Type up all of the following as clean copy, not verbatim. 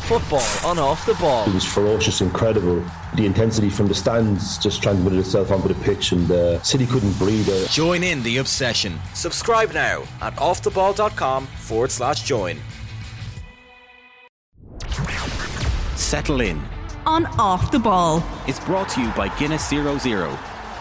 Football on Off the Ball. It was ferocious, incredible. The intensity from the stands just transmitted itself onto the pitch, and City couldn't breathe. Join in the obsession. Subscribe now at offtheball.com/join. Settle in. On Off the Ball. It's brought to you by Guinness 00.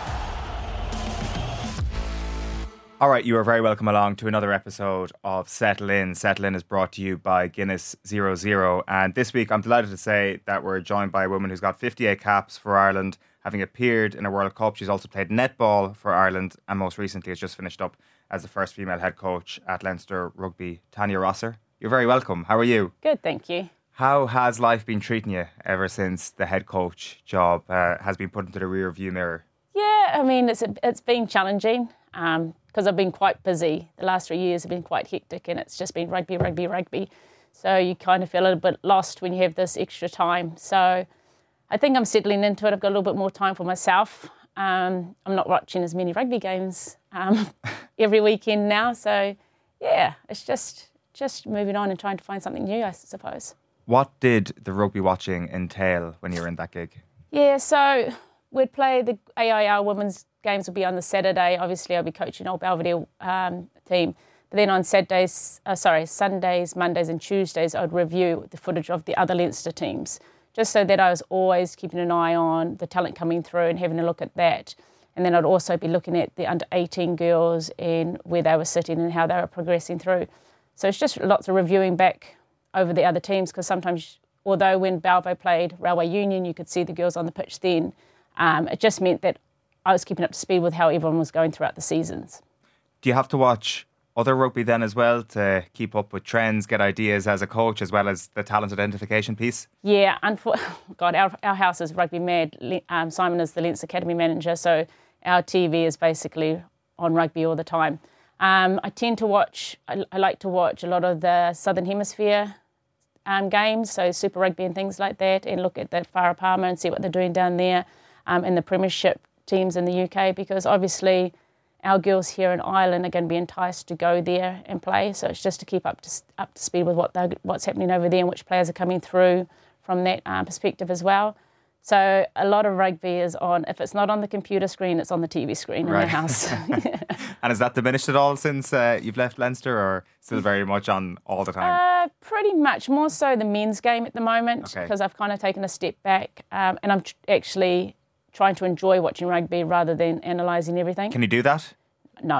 All right, you are very welcome along to another episode of Settle In. Settle In is brought to you by Guinness 00. And this week, I'm delighted to say that we're joined by a woman who's got 58 caps for Ireland, having appeared in a World Cup. She's also played netball for Ireland and most recently has just finished up as the first female head coach at Leinster Rugby. Tanya Rosser, you're very welcome. How are you? Good, thank you. How has life been treating you ever since the head coach job has been put into the rear view mirror? Yeah, I mean, it's been challenging because I've been quite busy. The last 3 years have been quite hectic and it's just been rugby. So you kind of feel a little bit lost when you have this extra time. So I think I'm settling into it. I've got a little bit more time for myself. I'm not watching as many rugby games every weekend now. So yeah, it's just moving on and trying to find something new, I suppose. What did the rugby watching entail when you were in that gig? Yeah, so we'd play the AIR women's games would be on the Saturday. Obviously, I'll be coaching Old Belvedere team. But then on Sundays, Mondays and Tuesdays, I'd review the footage of the other Leinster teams, just so that I was always keeping an eye on the talent coming through and having a look at that. And then I'd also be looking at the under-18 girls and where they were sitting and how they were progressing through. So it's just lots of reviewing back over the other teams, because sometimes, although when Balvo played Railway Union, you could see the girls on the pitch then, it just meant that I was keeping up to speed with how everyone was going throughout the seasons. Do you have to watch other rugby then as well to keep up with trends, get ideas as a coach, as well as the talent identification piece? Yeah, God, our house is rugby mad. Simon is the Leinster Academy manager, so our TV is basically on rugby all the time. I tend to watch, I like to watch a lot of the Southern Hemisphere games, so Super Rugby and things like that, and look at the Farah Palmer and see what they're doing down there in the Premiership teams in the UK, because obviously our girls here in Ireland are going to be enticed to go there and play. So it's just to keep up to speed with what's happening over there and which players are coming through from that perspective as well. So a lot of rugby is on. If it's not on the computer screen, it's on the TV screen in the house. And has that diminished at all since you've left Leinster, or still very much on all the time? Pretty much. More so the men's game at the moment, because I've kind of taken a step back and I'm actually trying to enjoy watching rugby rather than analysing everything. Can you do that? No.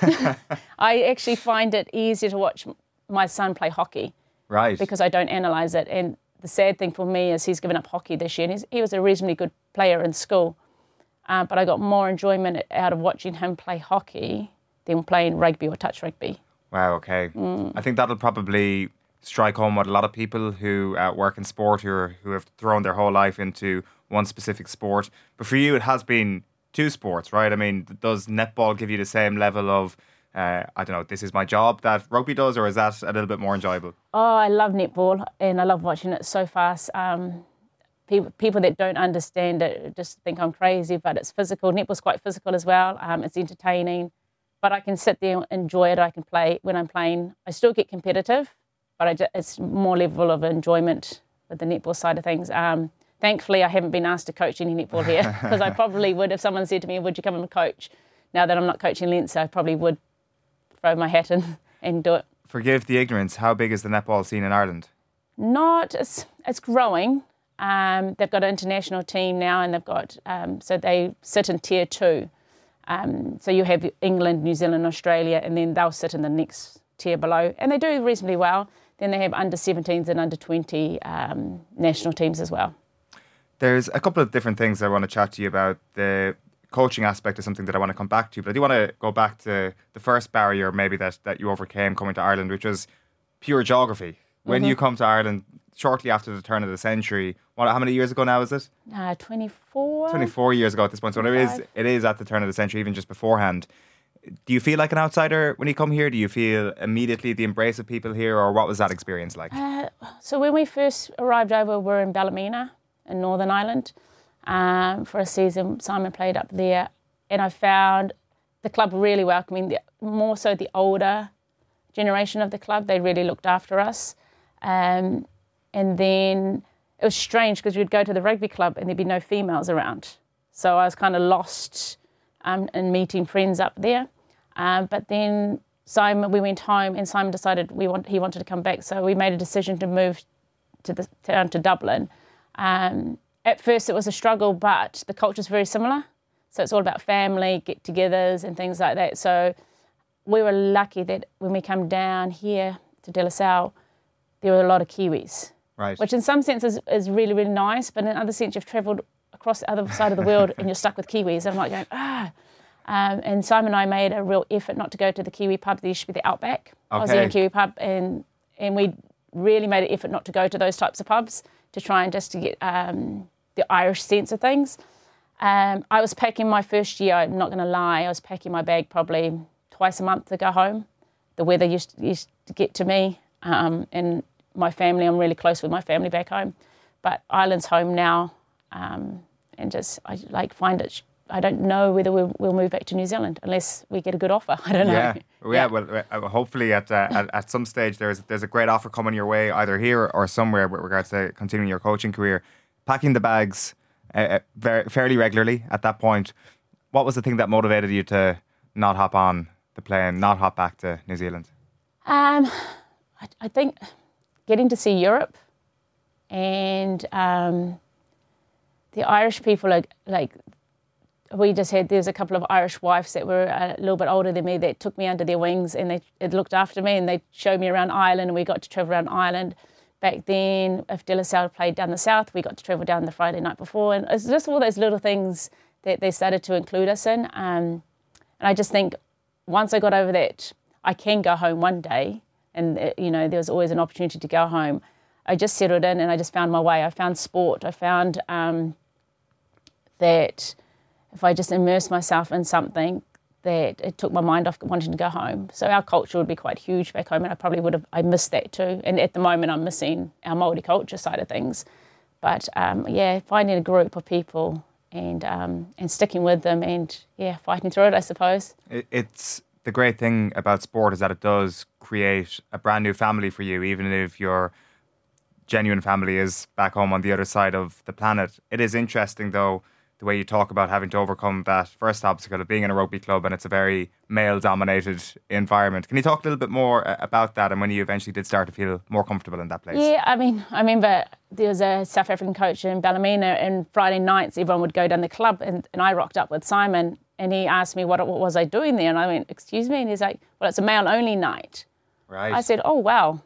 I actually find it easier to watch my son play hockey. Right. Because I don't analyse it. And the sad thing for me is he's given up hockey this year, and he was a reasonably good player in school. But I got more enjoyment out of watching him play hockey than playing rugby or touch rugby. Wow, okay. I think that'll probably strike home with a lot of people who work in sport, who have thrown their whole life into one specific sport. But for you, it has been two sports, right? I mean, does netball give you the same level of, this is my job that rugby does, or is that a little bit more enjoyable? Oh, I love netball and I love watching it so fast. People that don't understand it just think I'm crazy, but it's physical. Netball's quite physical as well. It's entertaining, but I can sit there and enjoy it. I can play when I'm playing. I still get competitive, but it's more level of enjoyment with the netball side of things. Thankfully, I haven't been asked to coach any netball here, because I probably would if someone said to me, would you come and coach? Now that I'm not coaching Leinster, I probably would throw my hat in and do it. Forgive the ignorance, how big is the netball scene in Ireland? It's growing. They've got an international team now, and they've got, so they sit in tier 2. So you have England, New Zealand, Australia, and then they'll sit in the next tier below, and they do reasonably well. Then they have under 17s and under 20 national teams as well. There's a couple of different things I want to chat to you about. The coaching aspect is something that I want to come back to, but I do want to go back to the first barrier maybe that you overcame coming to Ireland, which was pure geography. When you come to Ireland shortly after the turn of the century, how many years ago now is it? 24. 24 years ago at this point. So it is at the turn of the century, even just beforehand. Do you feel like an outsider when you come here? Do you feel immediately the embrace of people here, or what was that experience like? So when we first arrived over, we were in Ballymena in Northern Ireland for a season. Simon played up there, and I found the club really welcoming, more so the older generation of the club. They really looked after us. And And then it was strange because we'd go to the rugby club and there'd be no females around. So I was kind of lost in meeting friends up there. But then we went home and Simon decided he wanted to come back. So we made a decision to move down to Dublin. At first it was a struggle, but the culture's very similar. So it's all about family, get-togethers and things like that. So we were lucky that when we come down here to De La Salle, there were a lot of Kiwis. Right. Which in some senses is really, really nice, but in other sense you've travelled across the other side of the world and you're stuck with Kiwis. And I'm like going, and Simon and I made a real effort not to go to the Kiwi pub. There used to be the Outback, Aussie and Kiwi pub, and we really made an effort not to go to those types of pubs to try and just to get the Irish sense of things. I was packing my first year, I'm not going to lie, I was packing my bag probably twice a month to go home. The weather used to get to me, and my family, I'm really close with my family back home. But Ireland's home now, and just I find it. I don't know whether we'll move back to New Zealand unless we get a good offer. I don't know. Yeah. Well, hopefully at some stage there's a great offer coming your way, either here or somewhere, with regards to continuing your coaching career. Packing the bags fairly regularly at that point. What was the thing that motivated you to not hop on the plane, not hop back to New Zealand? I think getting to see Europe and the Irish people are like, there's a couple of Irish wives that were a little bit older than me that took me under their wings and they looked after me and they showed me around Ireland and we got to travel around Ireland. Back then, if De La Salle played down the south, we got to travel down the Friday night before. And it's just all those little things that they started to include us in. And I just think once I got over that, I can go home one day. And, there was always an opportunity to go home. I just settled in and I just found my way. I found sport. I found that if I just immersed myself in something, that it took my mind off wanting to go home. So our culture would be quite huge back home, and I missed that too. And at the moment, I'm missing our Māori culture side of things. But finding a group of people and sticking with them and fighting through it, I suppose. It's the great thing about sport is that it does create a brand new family for you, even if your genuine family is back home on the other side of the planet. It is interesting, though, the way you talk about having to overcome that first obstacle of being in a rugby club, and it's a very male-dominated environment. Can you talk a little bit more about that and when you eventually did start to feel more comfortable in that place? Yeah, I remember there was a South African coach in Ballymena, and Friday nights everyone would go down the club, and I rocked up with Simon, and he asked me what was I doing there, and I went, excuse me, and he's like, well, it's a male-only night. Right. I said, oh, wow.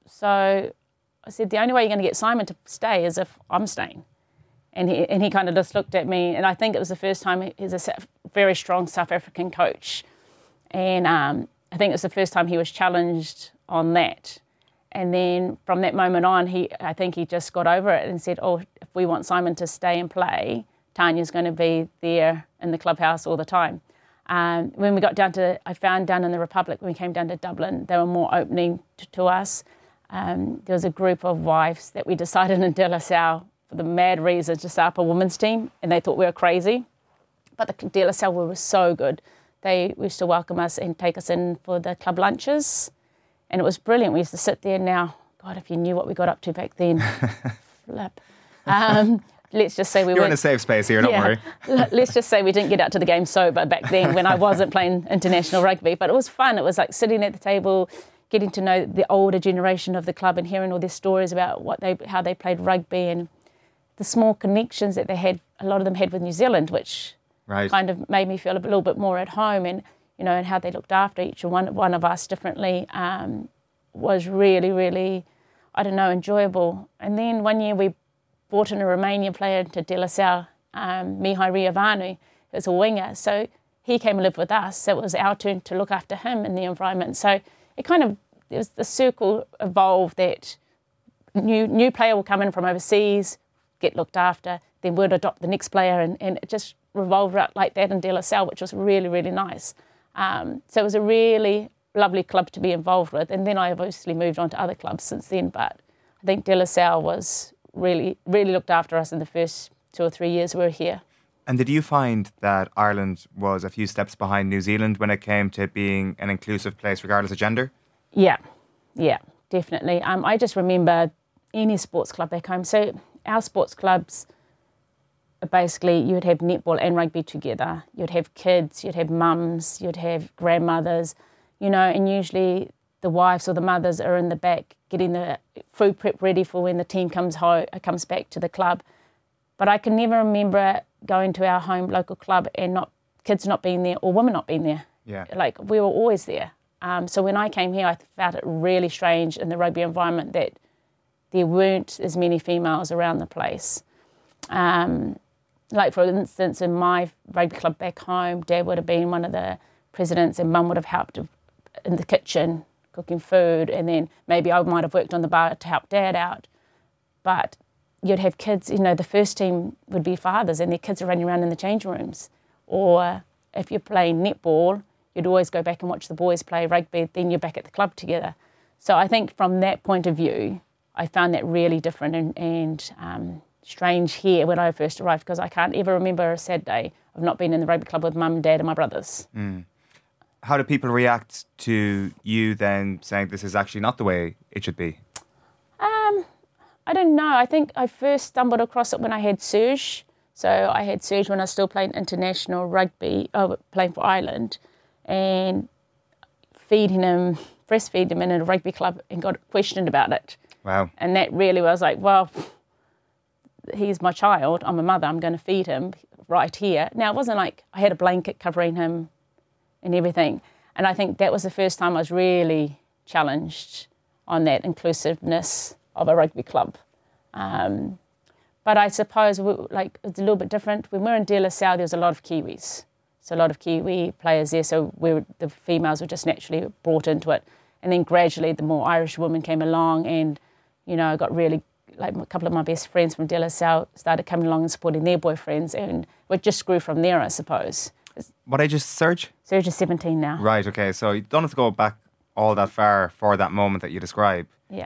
So I said, the only way you're going to get Simon to stay is if I'm staying. And he kind of just looked at me, and I think it was the first time he's a very strong South African coach. And I think it was the first time he was challenged on that. And then from that moment on, I think he just got over it and said, oh, if we want Simon to stay and play, Tanya's going to be there in the clubhouse all the time. When we got I found down in the Republic, when we came down to Dublin, they were more opening to us. There was a group of wives that we decided in De La Salle, for the mad reason, to start up a women's team, and they thought we were crazy. But the De La Salle were so good. They used to welcome us and take us in for the club lunches, and it was brilliant. We used to sit there now. God, if you knew what we got up to back then. Flip. Let's just say You're in a safe space here, don't worry. Let's just say we didn't get out to the game sober back then when I wasn't playing international rugby. But it was fun. It was like sitting at the table, getting to know the older generation of the club and hearing all their stories about how they played rugby and the small connections that they had, a lot of them had with New Zealand, which kind of made me feel a little bit more at home, and and how they looked after each one of us differently was really, really, enjoyable. And then one year we brought in a Romanian player into De La Salle, Mihai Riavanu, who was a winger. So he came and lived with us. So it was our turn to look after him in the environment. So the circle evolved that new player will come in from overseas, get looked after, then we'd adopt the next player, and it just revolved out like that in De La Salle, which was really, really nice. So it was a really lovely club to be involved with, and then I obviously moved on to other clubs since then, but I think De La Salle was really, really looked after us in the first 2 or 3 years we were here. And did you find that Ireland was a few steps behind New Zealand when it came to being an inclusive place regardless of gender? Yeah, definitely. I just remember any sports club back home. So our sports clubs are basically, you would have netball and rugby together. You'd have kids, you'd have mums, you'd have grandmothers, and usually the wives or the mothers are in the back getting the food prep ready for when the team comes comes back to the club. But I can never remember going to our home local club and kids not being there or women not being there. Yeah. Like, we were always there. So when I came here, I found it really strange in the rugby environment that there weren't as many females around the place. Like, for instance, in my rugby club back home, Dad would have been one of the presidents and Mum would have helped in the kitchen, cooking food, and then maybe I might have worked on the bar to help Dad out. But you'd have kids, the first team would be fathers and their kids are running around in the change rooms. Or if you're playing netball, you'd always go back and watch the boys play rugby, then you're back at the club together. So I think from that point of view, I found that really different and strange here when I first arrived, because I can't ever remember a sad day of not being in the rugby club with Mum, Dad and my brothers. How do people react to you then saying this is actually not the way it should be? I don't know. I think I first stumbled across it when I had Serge. So I had Serge when I was still playing international rugby, playing for Ireland, and breastfeeding him in a rugby club and got questioned about it. Wow. And that really was like, well, he's my child, I'm a mother, I'm going to feed him right here. Now, it wasn't like I had a blanket covering him and everything. And I think that was the first time I was really challenged on that inclusiveness of a rugby club. But I suppose it's a little bit different. When we were in De La Salle, there was a lot of Kiwis. So a lot of Kiwi players there, so the females were just naturally brought into it. And then gradually the more Irish women came along and, I got really, like a couple of my best friends from De La Salle started coming along and supporting their boyfriends, and it just grew from there, I suppose. What age is Serge? Serge is 17 now. Right, okay. So you don't have to go back all that far for that moment that you describe. Yeah.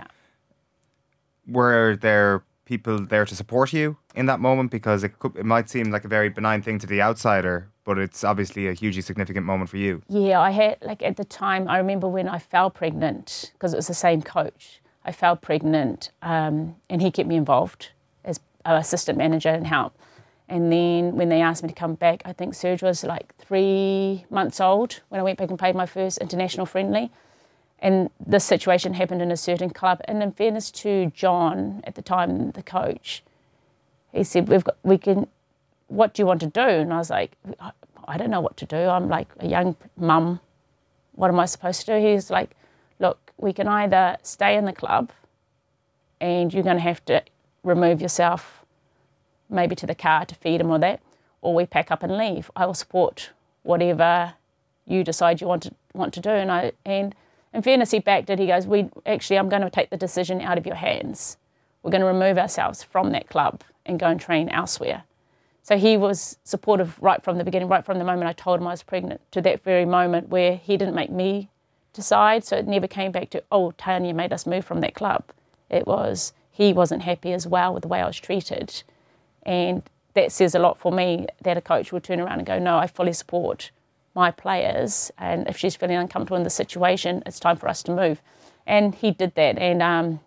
Were there people there to support you in that moment? Because it might seem like a very benign thing to the outsider, but it's obviously a hugely significant moment for you. Yeah, I had, at the time, I remember when I fell pregnant, because it was the same coach. I fell pregnant and he kept me involved as an assistant manager and help. And then when they asked me to come back, I think Serge was 3 months old when I went back and played my first international friendly. And this situation happened in a certain club. And in fairness to John, at the time, the coach, he said, what do you want to do? And I was like, I don't know what to do. I'm like a young mum. What am I supposed to do? He's like, look, we can either stay in the club and you're going to have to remove yourself maybe to the car to feed him or that, or we pack up and leave. I will support whatever you decide you want to do. And in fairness, he backed it. He goes, I'm going to take the decision out of your hands. We're going to remove ourselves from that club and go and train elsewhere. So he was supportive right from the beginning, right from the moment I told him I was pregnant to that very moment where he didn't make me decide. So it never came back to, Tanya made us move from that club. It was, he wasn't happy as well with the way I was treated. And that says a lot for me, that a coach would turn around and go, no, I fully support my players, and if she's feeling uncomfortable in the situation, it's time for us to move. And he did that. And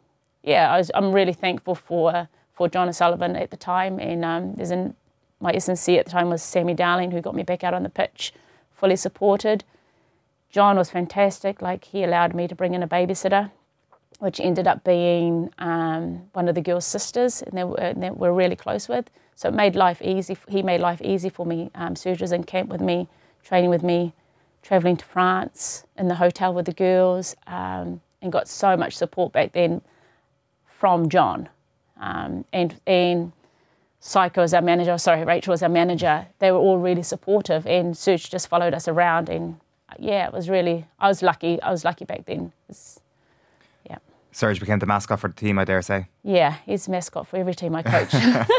I'm really thankful for John O'Sullivan at the time. And my SNC at the time was Sammy Darling, who got me back out on the pitch, fully supported. John was fantastic. He allowed me to bring in a babysitter, which ended up being one of the girls' sisters, and they were really close with. So it made life easy. He made life easy for me. Serge was in camp with me, training with me, travelling to France, in the hotel with the girls, and got so much support back then from John. And Psycho as our manager, Rachel as our manager, they were all really supportive, and Serge just followed us around. And it was really, I was lucky back then. Serge became the mascot for the team, I dare say. Yeah, he's the mascot for every team I coach.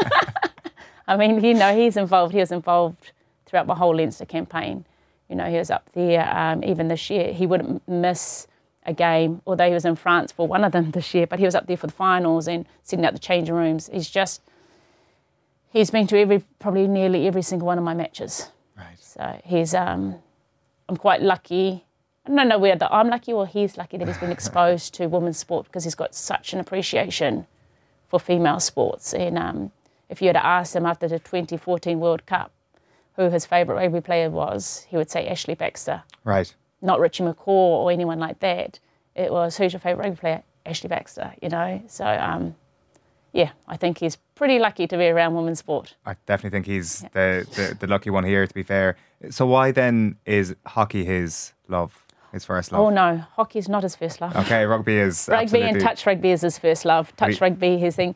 I mean, he's involved. He was involved throughout my whole Leinster campaign. He was up there. Even this year, he wouldn't miss a game, although he was in France for one of them this year, but he was up there for the finals and sitting out the changing rooms. He's been to probably nearly every single one of my matches. Right. So I'm quite lucky. I don't know whether I'm lucky or he's lucky that he's been exposed to women's sport, because he's got such an appreciation for female sports. And if you had asked him after the 2014 World Cup who his favourite rugby player was, he would say Ashley Baxter. Right. Not Richie McCaw or anyone like that. It was, who's your favourite rugby player? Ashley Baxter, you know. So, I think he's pretty lucky to be around women's sport. I definitely think he's the lucky one here, to be fair. So why then is hockey his love, his first love? Oh no, hockey is not his first love. Okay, rugby is Rugby absolutely... and touch rugby is his first love. Touch rugby, his thing.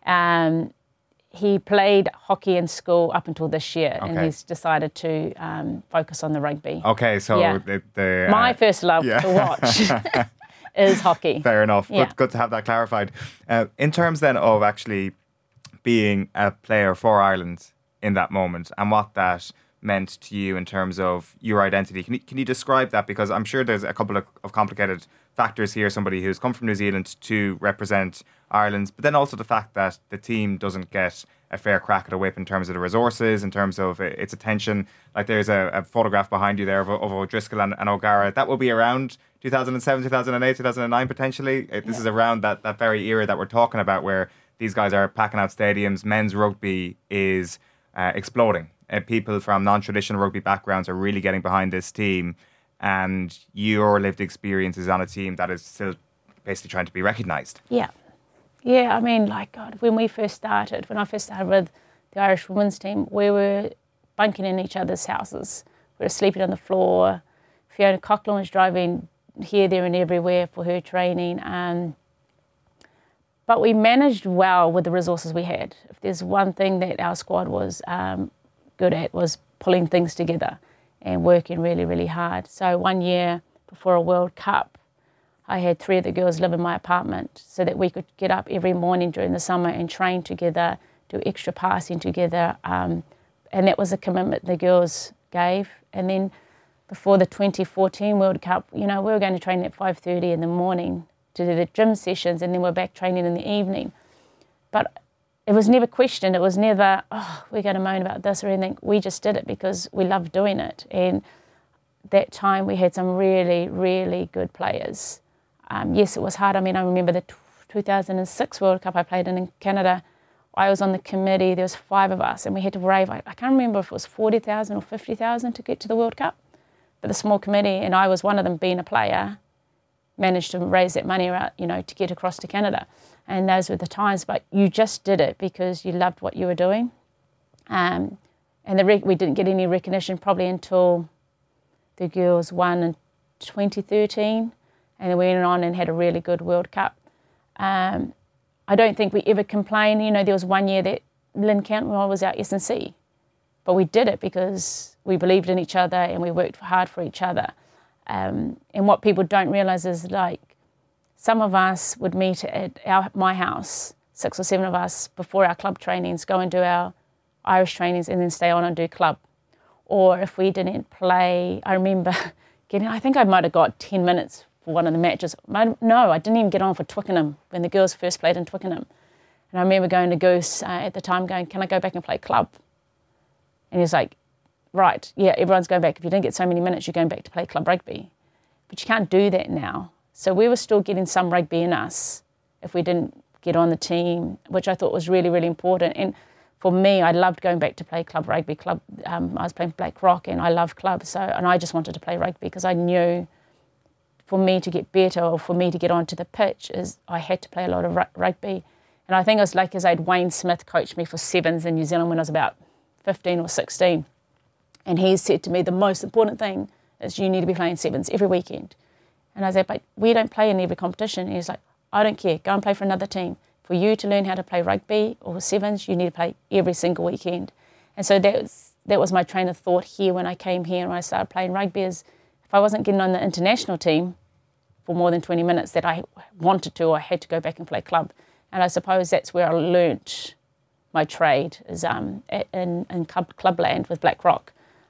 He played hockey in school up until this year, and he's decided to focus on the rugby. Okay, so my first love to watch is hockey. Fair enough. Yeah. Good to have that clarified. In terms then of actually being a player for Ireland in that moment and what that meant to you in terms of your identity, can you describe that? Because I'm sure there's a couple of complicated factors here. Somebody who's come from New Zealand to represent Ireland, but then also the fact that the team doesn't get a fair crack at a whip in terms of the resources, in terms of its attention. Like there's a photograph behind you there of O'Driscoll and O'Gara. That will be around 2007, 2008, 2009 potentially. This is around that very era that we're talking about, where these guys are packing out stadiums. Men's rugby is exploding. People from non-traditional rugby backgrounds are really getting behind this team, and your lived experience is on a team that is still basically trying to be recognised. Yeah, I mean, like, God, when I first started with the Irish women's team, we were bunking in each other's houses. We were sleeping on the floor. Fiona Coughlin was driving here, there and everywhere for her training. But we managed well with the resources we had. If there's one thing that our squad was good at, was pulling things together and working really, really hard. So one year before a World Cup, I had 3 of the girls live in my apartment so that we could get up every morning during the summer and train together, do extra passing together. And that was a commitment the girls gave. And then before the 2014 World Cup, you know, we were going to train at 5:30 in the morning to do the gym sessions, and then we're back training in the evening. But it was never questioned. It was never, we're going to moan about this or anything. We just did it because we loved doing it. And that time we had some really, really good players. Yes, it was hard. I mean, I remember the 2006 World Cup I played in Canada. I was on the committee. There was 5 of us, and we had to raise, I can't remember if it was 40,000 or 50,000 to get to the World Cup. But the small committee, and I was one of them, being a player, managed to raise that money, you know, to get across to Canada. And those were the times. But you just did it because you loved what you were doing. And we didn't get any recognition probably until the girls won in 2013. And then we went on and had a really good World Cup. I don't think we ever complained. You know, there was one year that Lynn Cantwell was our S&C. But we did it because we believed in each other and we worked hard for each other. And what people don't realise is, like, some of us would meet at my house, 6 or 7 of us, before our club trainings, go and do our Irish trainings and then stay on and do club. Or if we didn't play, I remember I think I might have got 10 minutes for one of the matches. No, I didn't even get on for Twickenham when the girls first played in Twickenham. And I remember going to Goose at the time going, can I go back and play club? And he was like, right, yeah, everyone's going back. If you didn't get so many minutes, you're going back to play club rugby. But you can't do that now. So we were still getting some rugby in us if we didn't get on the team, which I thought was really, really important. And for me, I loved going back to play club rugby. I was playing Blackrock and I loved club. And I just wanted to play rugby because I knew for me to get better or for me to get onto the pitch is I had to play a lot of rugby. And I think it was like as Wayne Smith coached me for sevens in New Zealand when I was about 15 or 16. And he said to me, the most important thing is you need to be playing sevens every weekend. And I said, but we don't play in every competition. And he's like, I don't care, go and play for another team. For you to learn how to play rugby or sevens, you need to play every single weekend. And so that was my train of thought here when I came here and when I started playing rugby is if I wasn't getting on the international team for more than 20 minutes that I wanted to, I had to go back and play club. And I suppose that's where I learnt my trade is in clubland with Blackrock.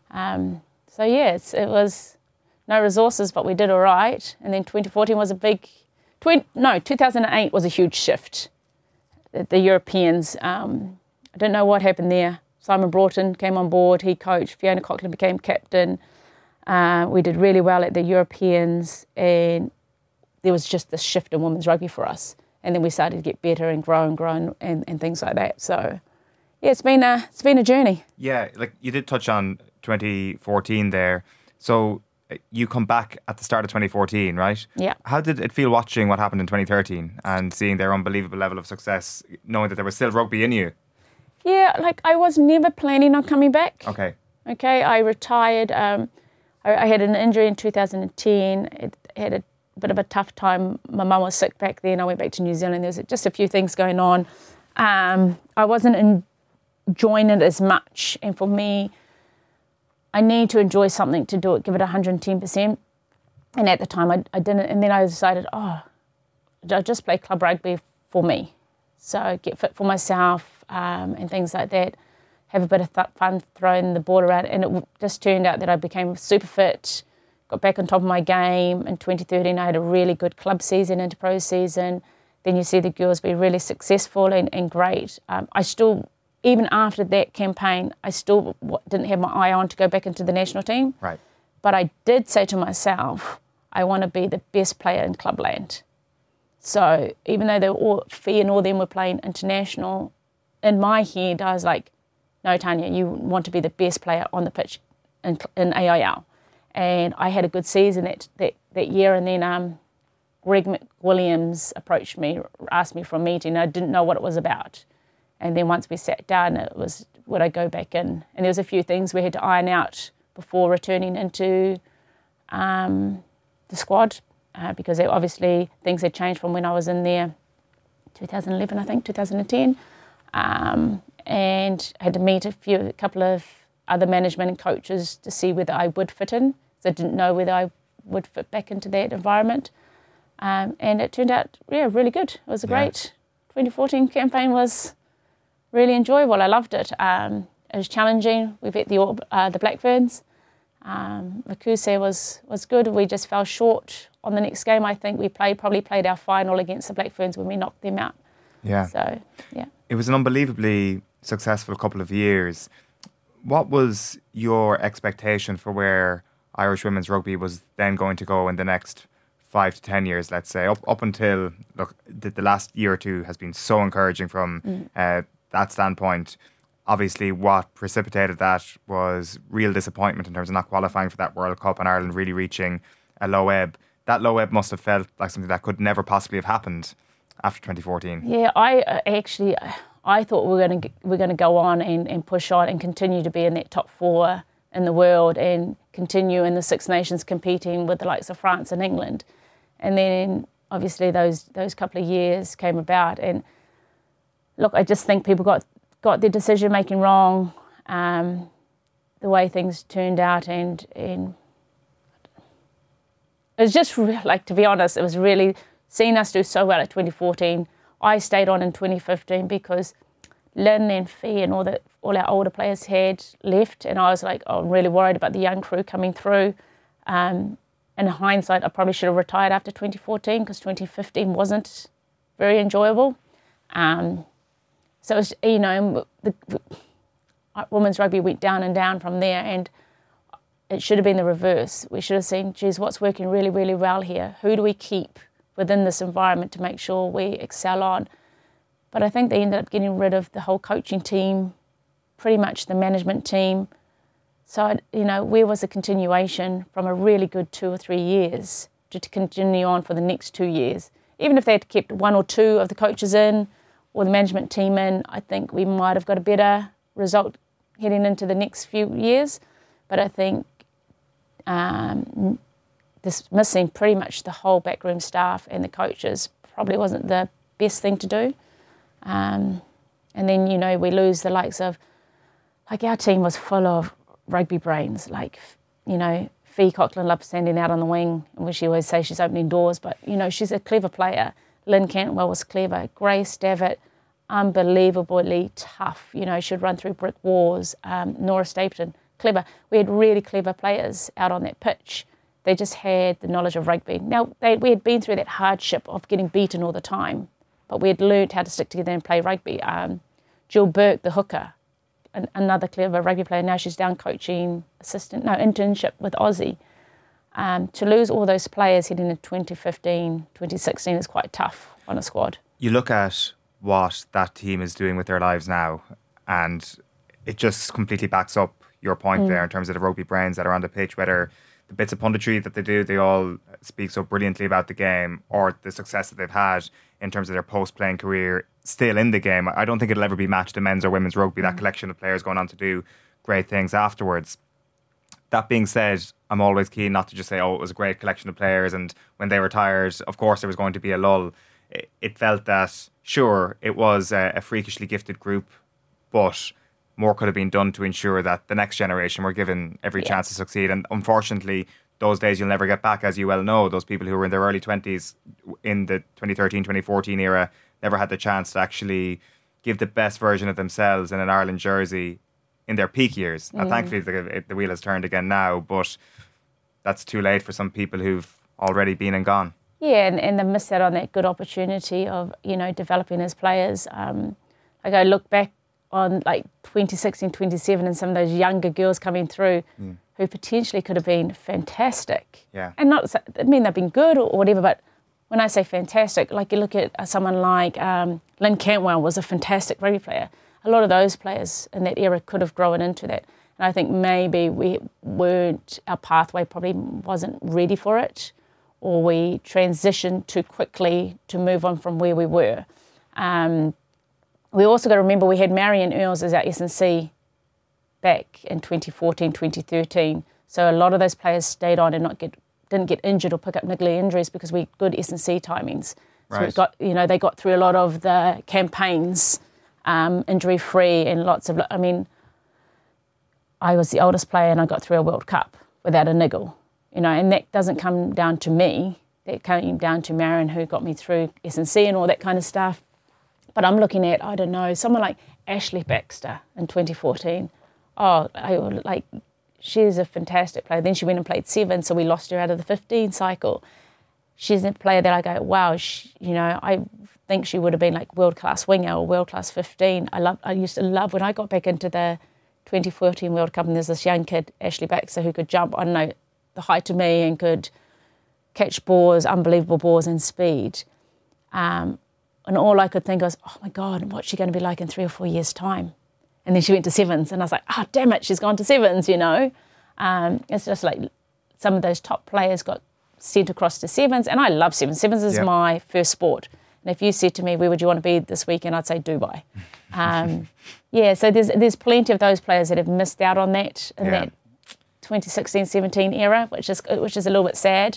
So yes, it was no resources, but we did all right. And then 2014 was 2008 was a huge shift. The Europeans, I don't know what happened there. Simon Broughton came on board, he coached, Fiona Coughlin became captain. We did really well at the Europeans, and there was just this shift in women's rugby for us. and then we started to get better and grow and things like that. So, yeah, it's been a journey. Yeah, like you did touch on 2014 there. So you come back at the start of 2014, right? Yeah. How did it feel watching what happened in 2013 and seeing their unbelievable level of success, knowing that there was still rugby in you? Yeah, like I was never planning on coming back. Okay. I retired. I had an injury in 2010. It had a bit of a tough time. My mum was sick back then. I went back to New Zealand. There was just a few things going on. I wasn't enjoying it as much. And for me, I need to enjoy something to do it, give it 110%. And at the time, I didn't. And then I decided, I'll just play club rugby for me. So get fit for myself and things like that. Have a bit of fun throwing the ball around. And it just turned out that I became super fit, got back on top of my game. In 2013, I had a really good club season into pro season. Then you see the girls be really successful and great. I still, even after that campaign, I still didn't have my eye on to go back into the national team. Right. But I did say to myself, I want to be the best player in clubland. So even though they were all, Fee and all them were playing international, in my head I was like, no, Tanya, you want to be the best player on the pitch in AIL. And I had a good season that year, and then Greg McWilliams approached me, asked me for a meeting. I didn't know what it was about. And then once we sat down, it was, would I go back in? And there was a few things we had to iron out before returning into the squad, because obviously things had changed from when I was in there, 2011, I think, 2010. And I had to meet a couple of other management and coaches to see whether I would fit in. So I didn't know whether I would fit back into that environment. And it turned out, really good. It was a great 2014 campaign. Was really enjoyable. I loved it. It was challenging. We beat the Blackferns. Makuse was good. We just fell short on the next game. I think we probably played our final against the Blackferns when we knocked them out. Yeah. So, yeah. It was an unbelievably successful couple of years. What was your expectation for where Irish women's rugby was then going to go in the next 5 to 10 years, let's say, up until, look, the last year or two has been so encouraging from that standpoint. Obviously, what precipitated that was real disappointment in terms of not qualifying for that World Cup and Ireland really reaching a low ebb. That low ebb must have felt like something that could never possibly have happened after 2014. Yeah, I thought we're going to go on and push on and continue to be in that top 4 in the world and continue in the Six Nations competing with the likes of France and England. And then obviously those couple of years came about, and look, I just think people got their decision making wrong, the way things turned out, and it was just like, to be honest, it was really seeing us do so well at 2014. I stayed on in 2015 because Lynn and Fee and all our older players had left, and I was like, I'm really worried about the young crew coming through. In hindsight, I probably should have retired after 2014 because 2015 wasn't very enjoyable. So it was, the women's rugby went down and down from there, and it should have been the reverse. We should have seen, geez, what's working really, really well here? Who do we keep within this environment to make sure we excel on? But I think they ended up getting rid of the whole coaching team, pretty much the management team. So, where was the continuation from a really good 2 or 3 years to continue on for the next 2 years? Even if they had kept 1 or 2 of the coaches in or the management team in, I think we might have got a better result heading into the next few years. But I think dismissing pretty much the whole backroom staff and the coaches probably wasn't the best thing to do. And then, we lose the likes of, like, our team was full of rugby brains, like, Fee Coughlin loved standing out on the wing, and she always says she's opening doors, but, she's a clever player. Lynn Cantwell was clever. Grace Davitt, unbelievably tough. She'd run through brick walls. Nora Stapleton, clever. We had really clever players out on that pitch. They just had the knowledge of rugby. Now, we had been through that hardship of getting beaten all the time, but we had learned how to stick together and play rugby. Jill Burke, the hooker, another clever rugby player. Now she's down coaching internship with Aussie. To lose all those players heading into 2015, 2016 is quite tough on a squad. You look at what that team is doing with their lives now, and it just completely backs up your point there in terms of the rugby brains that are on the pitch, whether the bits of punditry that they do, they all speak so brilliantly about the game, or the success that they've had in terms of their post-playing career still in the game. I don't think it'll ever be matched in men's or women's rugby, that collection of players going on to do great things afterwards. That being said, I'm always keen not to just say, oh, it was a great collection of players, and when they retired, of course there was going to be a lull. It felt that, sure, it was a freakishly gifted group, but more could have been done to ensure that the next generation were given every chance to succeed. And unfortunately, those days you'll never get back, as you well know. Those people who were in their early 20s in the 2013, 2014 era never had the chance to actually give the best version of themselves in an Ireland jersey in their peak years. And thankfully, the wheel has turned again now, but that's too late for some people who've already been and gone. Yeah, and they missed out on that good opportunity of, developing as players. Like I look back on like 2016, 2017 and some of those younger girls coming through who potentially could have been fantastic. Yeah. And not, I mean, they've been good or whatever, but when I say fantastic, like you look at someone like Lynn Cantwell was a fantastic rugby player. A lot of those players in that era could have grown into that. And I think maybe our pathway probably wasn't ready for it, or we transitioned too quickly to move on from where we were. We also got to remember we had Marion Earls as our S&C back in 2014, 2013. So a lot of those players stayed on and didn't get injured or pick up niggly injuries because we had good S&C timings. So Right. we got, they got through a lot of the campaigns injury-free and lots of, I was the oldest player and I got through a World Cup without a niggle, and that doesn't come down to me. That came down to Marion, who got me through S&C and all that kind of stuff. But I'm looking at, I don't know, someone like Ashley Baxter in 2014. She's a fantastic player. Then she went and played 7, so we lost her out of the 15 cycle. She's a player that I go, wow, I think she would have been like world-class winger or world-class 15. I used to love when I got back into the 2014 World Cup and there's this young kid, Ashley Baxter, who could jump, the height to me and could catch balls, unbelievable balls and speed. And all I could think was, oh my God, what's she going to be like in 3 or 4 years' time? And then she went to 7s and I was like, oh, damn it, she's gone to 7s, It's just like some of those top players got sent across to 7s, and I love 7s. 7s is my first sport. And if you said to me, where would you want to be this weekend, I'd say Dubai. So there's plenty of those players that have missed out on that in that 2016-17 era, which is a little bit sad.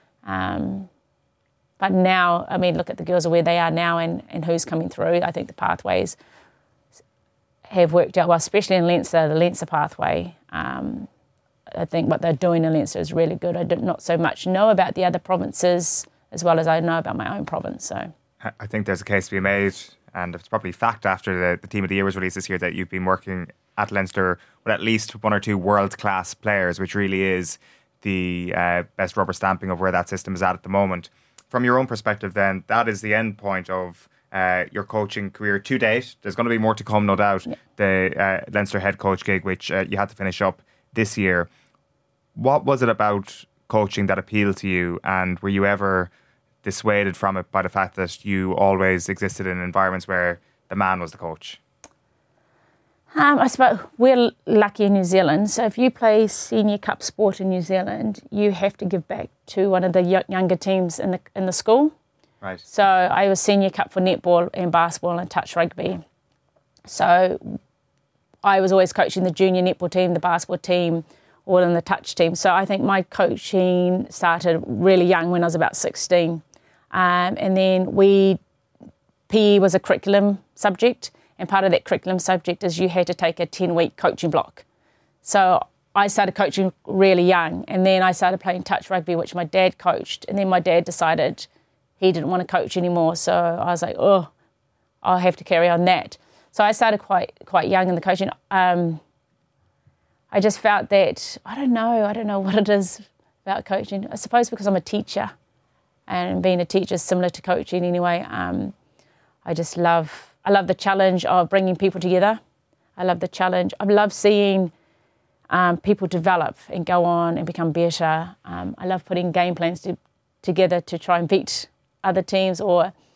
But now, look at the girls where they are now and who's coming through. I think the pathways have worked out well, especially in Leinster, the Leinster pathway. I think what they're doing in Leinster is really good. I did not so much know about the other provinces as well as I know about my own province. So I think there's a case to be made, and it's probably fact after the Team of the Year was released this year, that you've been working at Leinster with at least 1 or 2 world-class players, which really is the best rubber stamping of where that system is at the moment. From your own perspective then, that is the end point of your coaching career to date. There's going to be more to come, no doubt. Yeah. The Leinster head coach gig, which you had to finish up this year. What was it about coaching that appealed to you, and were you ever dissuaded from it by the fact that you always existed in environments where the man was the coach? I suppose we're lucky in New Zealand. So if you play senior cup sport in New Zealand, you have to give back to one of the younger teams in the school. Right. So I was senior cup for netball and basketball and touch rugby. So I was always coaching the junior netball team, the basketball team, or in the touch team. So I think my coaching started really young when I was about 16. And then PE was a curriculum subject. And part of that curriculum subject is you had to take a 10-week coaching block. So I started coaching really young, and then I started playing touch rugby, which my dad coached. And then my dad decided he didn't want to coach anymore. So I was like, oh, I'll have to carry on that. So I started quite young in the coaching. I just felt that, I don't know what it is about coaching. I suppose because I'm a teacher, and being a teacher is similar to coaching anyway. I love the challenge of bringing people together. I love the challenge. I love seeing people develop and go on and become better. I love putting game plans together to try and beat other teams, or,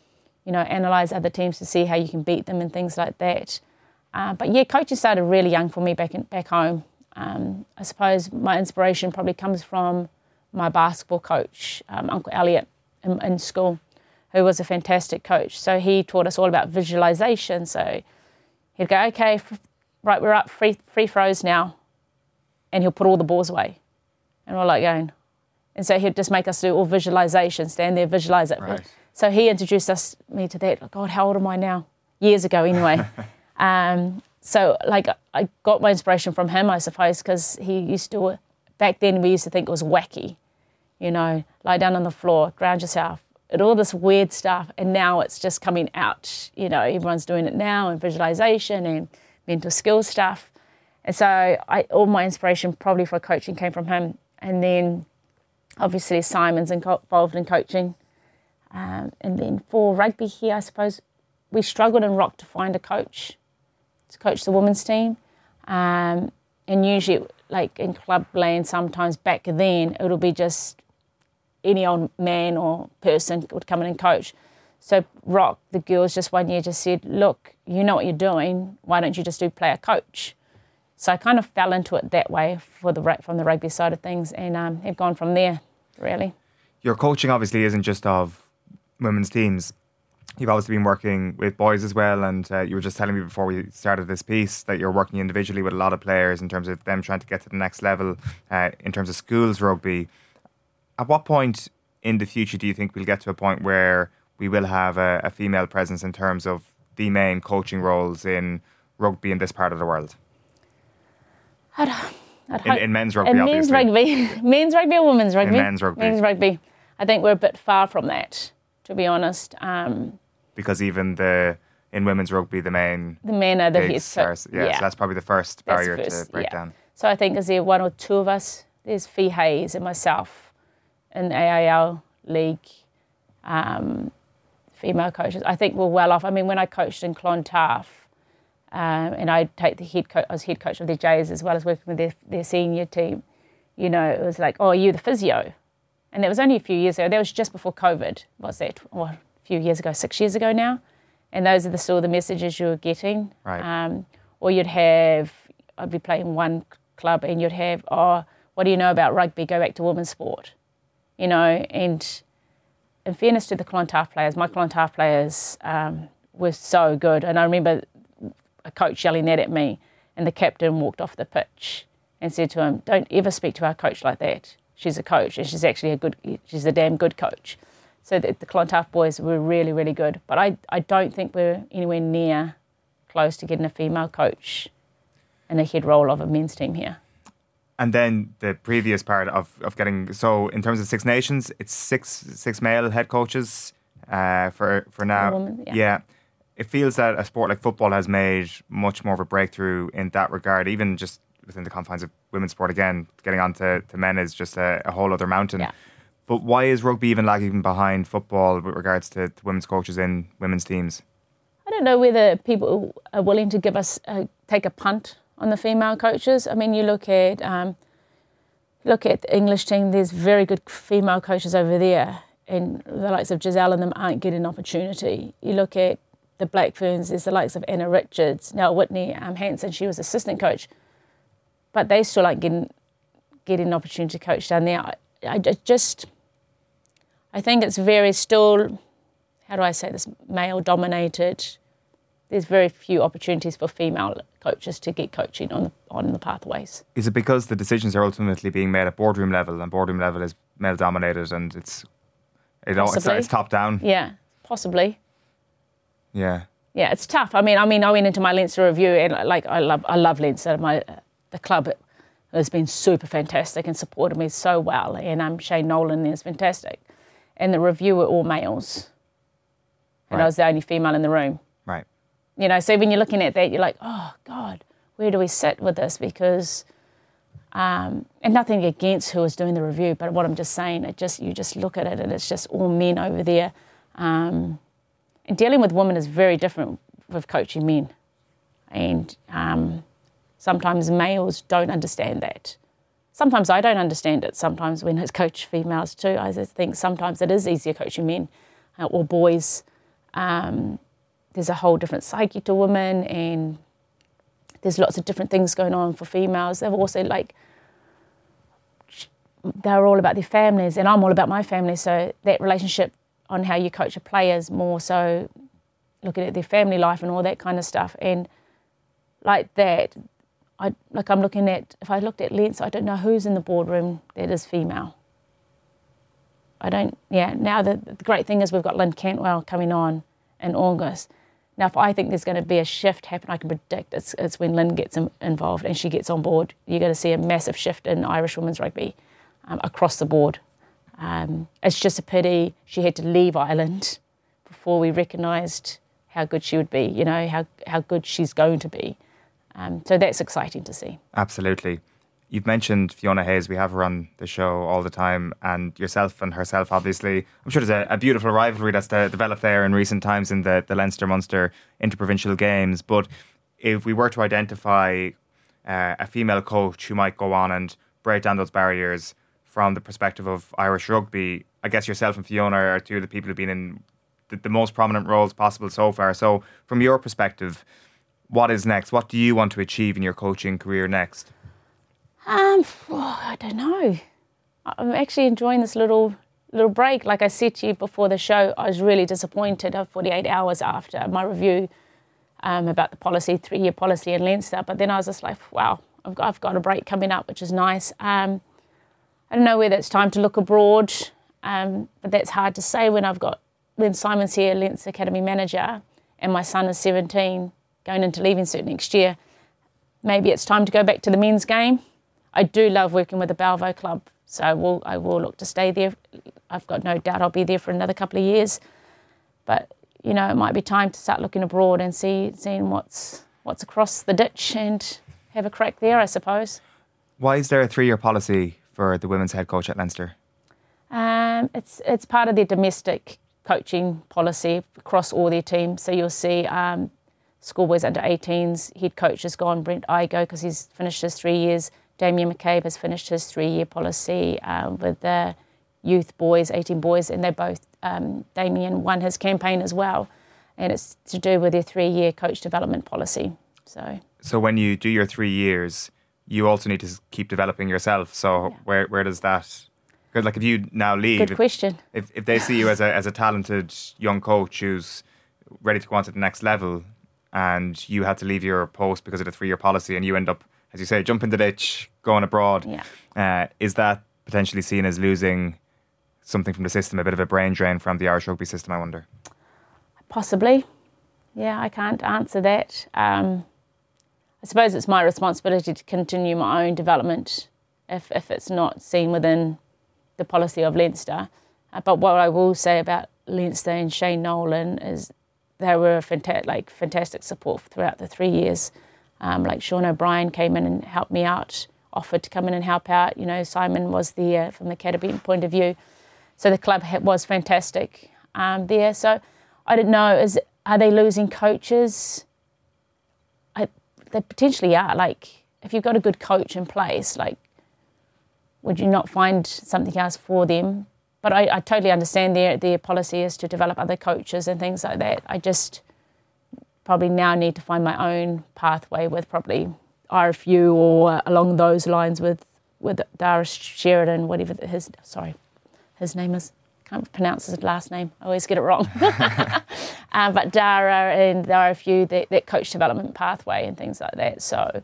analyse other teams to see how you can beat them and things like that. But yeah, coaching started really young for me back home. I suppose my inspiration probably comes from my basketball coach, Uncle Elliot, in school, who was a fantastic coach. So he taught us all about visualization. So he'd go, okay, right, we're up, free throws now. And he'll put all the balls away. And we're like going. And so he'd just make us do all visualization, stand there, visualize it. Right. So he introduced me to that. God, how old am I now? Years ago anyway. So like I got my inspiration from him, I suppose, because he used to, back then we used to think it was wacky, lie down on the floor, ground yourself, and all this weird stuff. And now it's just coming out, everyone's doing it now, and visualization and mental skills stuff. And so all my inspiration probably for coaching came from him. And then obviously Simon's involved in coaching. And then for rugby here, I suppose we struggled in Rock to find a coach to coach the women's team. And usually, like in clubland, sometimes back then, it'll be just any old man or person would come in and coach. So Rock, the girls, just one year just said, look, you know what you're doing. Why don't you just do player coach? So I kind of fell into it that way from the rugby side of things, and have gone from there, really. Your coaching obviously isn't just of women's teams. You've obviously been working with boys as well, and you were just telling me before we started this piece that you're working individually with a lot of players in terms of them trying to get to the next level in terms of schools rugby. At what point in the future do you think we'll get to a point where we will have a female presence in terms of the main coaching roles in rugby in this part of the world? In men's rugby, in obviously. Men's rugby or women's rugby? In men's rugby. Men's rugby. I think we're a bit far from that, to be honest. Because even in women's rugby, the men are the head stars. Yeah, so that's probably the first barrier to break down. So I think is there one or two of us? There's Fee Hayes and myself in the AIL League, female coaches. I think we're well off. I mean, when I coached in Clontarf, and I was head coach of their Jays as well as working with their senior team, it was like, oh, you're the physio. And that was only a few years ago. That was just before COVID. What's that? A few years ago, 6 years ago now. And those are still the messages you were getting. Right. Or I'd be playing one club and you'd have, oh, what do you know about rugby? Go back to women's sport. And in fairness to the Clontarf players, my Clontarf players were so good. And I remember a coach yelling that at me, and the captain walked off the pitch and said to him, don't ever speak to our coach like that. She's a coach, and she's actually she's a damn good coach. So the Clontarf boys were really, really good. But I don't think we're anywhere near close to getting a female coach in a head role of a men's team here. And then the previous part of getting, so in terms of Six Nations, it's six male head coaches for now. Women, yeah. It feels that a sport like football has made much more of a breakthrough in that regard, even just within the confines of women's sport. Again, getting on to men is just a whole other mountain. Yeah. But why is rugby even lagging behind football with regards to women's coaches in women's teams? I don't know whether people are willing to give us take a punt on the female coaches. I mean, you look at the English team. There's very good female coaches over there, and the likes of Giselle and them aren't getting an opportunity. You look at the Black Ferns, there's the likes of Anna Richards, now Whitney Hansen, she was assistant coach, but they still aren't getting an opportunity to coach down there. I think it's very still, how do I say this, male dominated. There's very few opportunities for female coaches to get coaching on the pathways. Is it because the decisions are ultimately being made at boardroom level, and boardroom level is male dominated, and it's top down? Yeah, possibly. Yeah. Yeah, it's tough. I mean, I went into my Leinster review, and I love Leinster. The club has been super fantastic and supported me so well. And Shane Nolan is fantastic. And the review were all males, and right. I was the only female in the room. Right. So when you're looking at that, you're like, oh God, where do we sit with this? Because, and nothing against who was doing the review, but what I'm just saying, you just look at it, and it's just all men over there. And dealing with women is very different with coaching men. And sometimes males don't understand that. Sometimes I don't understand it. Sometimes when I coach females too, I just think sometimes it is easier coaching men or boys There's a whole different psyche to women, and there's lots of different things going on for females. They're also they're all about their families, and I'm all about my family. So that relationship on how you coach a player is more so looking at their family life and all that kind of stuff. And like that, I'm looking at, if I looked at Leinster, I don't know who's in the boardroom that is female. Now the great thing is we've got Lynn Cantwell coming on in August. Now, if I think there's going to be a shift happen, I can predict it's when Lynn gets involved and she gets on board. You're going to see a massive shift in Irish women's rugby across the board. It's just a pity she had to leave Ireland before we recognised how good she would be, how good she's going to be. So that's exciting to see. Absolutely. You've mentioned Fiona Hayes. We have her on the show all the time, and yourself and herself, obviously. I'm sure there's a beautiful rivalry that's developed there in recent times in the Leinster-Munster interprovincial games. But if we were to identify a female coach who might go on and break down those barriers from the perspective of Irish rugby, I guess yourself and Fiona are two of the people who've been in the most prominent roles possible so far. So from your perspective, what is next? What do you want to achieve in your coaching career next? I don't know. I'm actually enjoying this little break. Like I said to you before the show, I was really disappointed 48 hours after my review about the policy, 3-year policy in Leinster. But then I was just like, wow, I've got a break coming up, which is nice. I don't know whether it's time to look abroad, but that's hard to say when Simon's here, Leinster Academy manager, and my son is 17, going into leaving cert next year. Maybe it's time to go back to the men's game. I do love working with the Balvo Club, so I will look to stay there. I've got no doubt I'll be there for another couple of years. But, it might be time to start looking abroad and seeing what's across the ditch and have a crack there, I suppose. Why is there a 3-year policy for the women's head coach at Leinster? It's part of their domestic coaching policy across all their teams. So you'll see schoolboys under 18s, head coach has gone, Brent Igo, because he's finished his 3 years. Damien McCabe has finished his 3-year policy with the youth boys, 18 boys, and they both, Damien won his campaign as well. And it's to do with their 3-year coach development policy. So when you do your 3 years, you also need to keep developing yourself. So where does that... Because if you now leave... Good question. If they see you as a talented young coach who's ready to go on to the next level, and you had to leave your post because of the 3-year policy, and you end up, as you say, jumping the ditch, going abroad, is that potentially seen as losing something from the system, a bit of a brain drain from the Irish rugby system, I wonder? Possibly. Yeah, I can't answer that. I suppose it's my responsibility to continue my own development if it's not seen within the policy of Leinster. But what I will say about Leinster and Shane Nolan is they were fantastic support throughout the 3 years. Like Sean O'Brien came in and helped me out, offered to come in and help out. Simon was there from the academy point of view. So the club was fantastic there. So I don't know, are they losing coaches? They potentially are. If you've got a good coach in place, would you not find something else for them? But I totally understand their policy is to develop other coaches and things like that. I just probably now need to find my own pathway with probably RFU or along those lines with Dara Sheridan, whatever his name is. Can't pronounce his last name. I always get it wrong. But Dara and the RFU, that coach development pathway and things like that. So,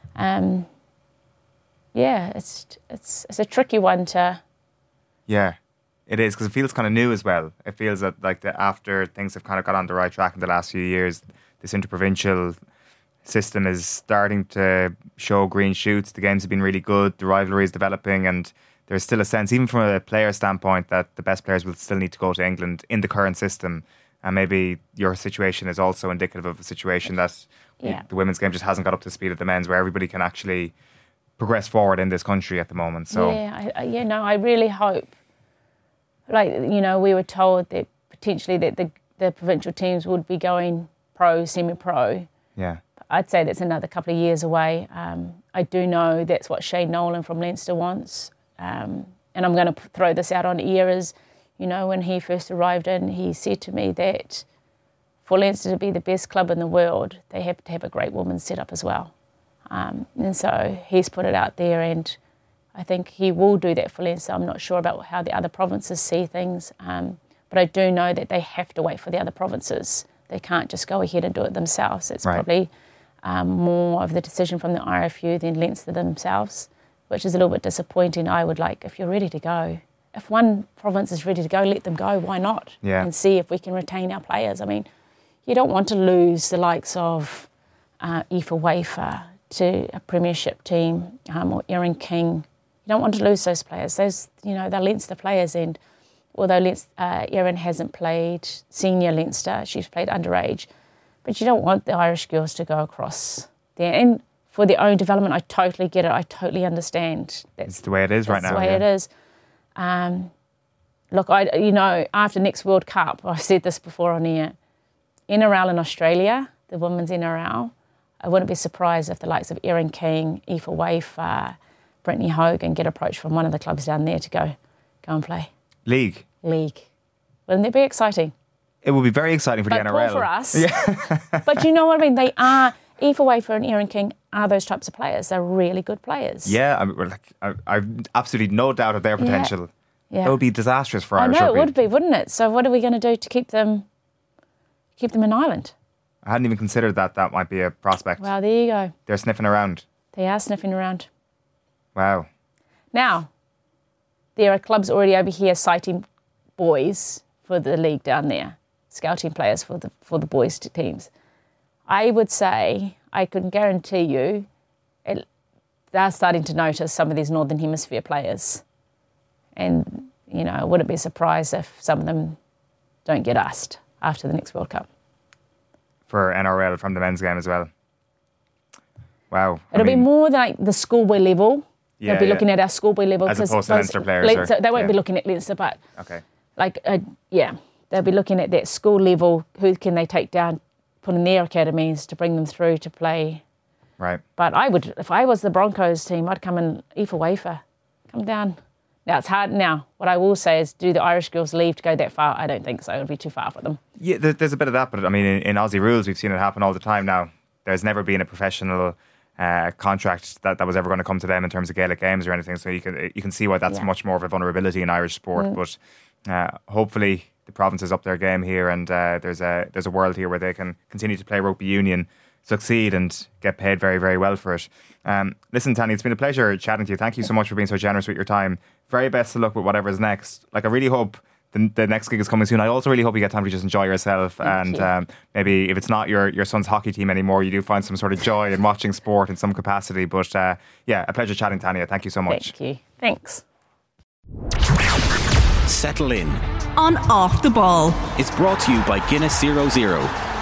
it's a tricky one to... Yeah. It is, because it feels kind of new as well. It feels that after things have kind of got on the right track in the last few years, this interprovincial system is starting to show green shoots. The games have been really good. The rivalry is developing, and there's still a sense, even from a player standpoint, that the best players will still need to go to England in the current system. And maybe your situation is also indicative of a situation that the women's game just hasn't got up to speed of the men's, where everybody can actually progress forward in this country at the moment. So I really hope. We were told that potentially that the provincial teams would be going pro, semi-pro. Yeah. I'd say that's another couple of years away. I do know that's what Shane Nolan from Leinster wants. And I'm going to throw this out on air as, when he first arrived in, he said to me that for Leinster to be the best club in the world, they have to have a great women's setup as well. And so he's put it out there, and I think he will do that for Leinster. I'm not sure about how the other provinces see things, but I do know that they have to wait for the other provinces. They can't just go ahead and do it themselves. It's probably more of the decision from the RFU than Leinster themselves, which is a little bit disappointing. I would like, if you're ready to go, if one province is ready to go, let them go. Why not? Yeah. And see if we can retain our players. I mean, you don't want to lose the likes of Aoife Wafer to a premiership team or Erin King. You don't want to lose those players. Those, they're Leinster players, and although Erin hasn't played senior Leinster, she's played underage, but you don't want the Irish girls to go across there. And for their own development, I totally get it. I totally understand. It's the way it is right now. That's the way it is. Look, after next World Cup, I've said this before on air, NRL in Australia, the women's NRL, I wouldn't be surprised if the likes of Erin King, Aoife Wafer, Brittany Hogan get approached from one of the clubs down there to go and play. League. Wouldn't it be exciting? It will be very exciting for the NRL. But poor for us. Yeah. But you know what I mean? They are, Aoife Wafer and Erin King are those types of players. They're really good players. Yeah, I've absolutely no doubt of their potential. Yeah. That would be disastrous for Irish rugby. rugby. It would be, wouldn't it? So what are we going to do to keep them in Ireland? I hadn't even considered that might be a prospect. Well, there you go. They're sniffing around. They are sniffing around. Wow. Now, there are clubs already over here citing boys for the league down there, scouting players for the boys' teams. I would say, I can guarantee you, they're starting to notice some of these Northern Hemisphere players. And, I wouldn't be surprised if some of them don't get asked after the next World Cup. For NRL from the men's game as well. Wow. It'll be more like the schoolboy level. They'll be looking at our schoolboy level. As opposed to Leinster players. They won't be looking at Leinster, but okay. They'll be looking at that school level. Who can they take down, put in their academies to bring them through to play? Right. But I would, if I was the Broncos team, I'd come in Aoife Wafer, come down. Now, it's hard now. What I will say is, do the Irish girls leave to go that far? I don't think so. It would be too far for them. Yeah, there's a bit of that, but I mean, in Aussie rules, we've seen it happen all the time now. There's never been a professional contract that was ever going to come to them in terms of Gaelic games or anything. So you can see why that's much more of a vulnerability in Irish sport. But hopefully the provinces up their game here, and there's a world here where they can continue to play rugby union, succeed, and get paid very, very well for it. Listen, Tanny, it's been a pleasure chatting to you. Thank you so much for being so generous with your time. Very best of luck with whatever's next. I really hope the next gig is coming soon. I also really hope you get time to just enjoy yourself. Maybe if it's not your son's hockey team anymore, you do find some sort of joy in watching sport in some capacity. But a pleasure chatting, Tanya. Thank you so much. Thank you. Thanks. Settle in. On Off the Ball. It's brought to you by Guinness 00.